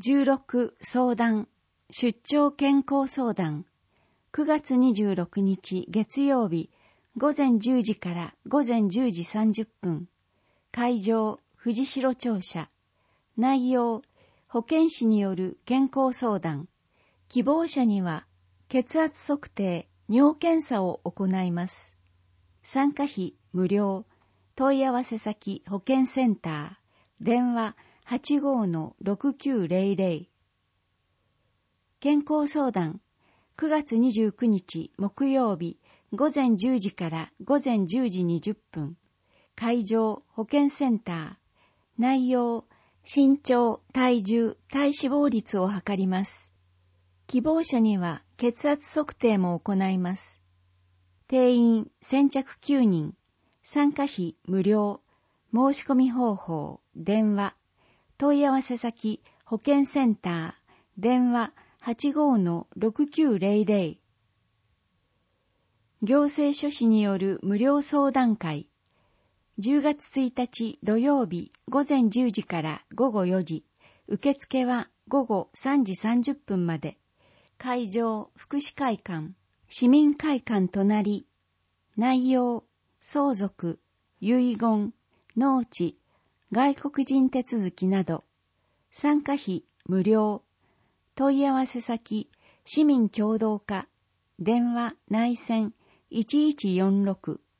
16相談出張健康相談9月26日月曜日午前10時から午前10時30分会場藤代庁舎内容保健師による健康相談希望者には血圧測定尿検査を行います参加費無料問い合わせ先保健センター電話85-6900健康相談9月29日木曜日午前10時から午前10時20分会場保健センター内容身長、体重、体脂肪率を測ります希望者には血圧測定も行います定員先着9人参加費無料申し込み方法電話問い合わせ先保健センター電話85-6900行政書士による無料相談会10月1日土曜日午前10時から午後4時受付は午後3時30分まで会場福祉会館市民会館隣内容相続遺言農地外国人手続きなど参加費無料問い合わせ先市民協働課電話内線1146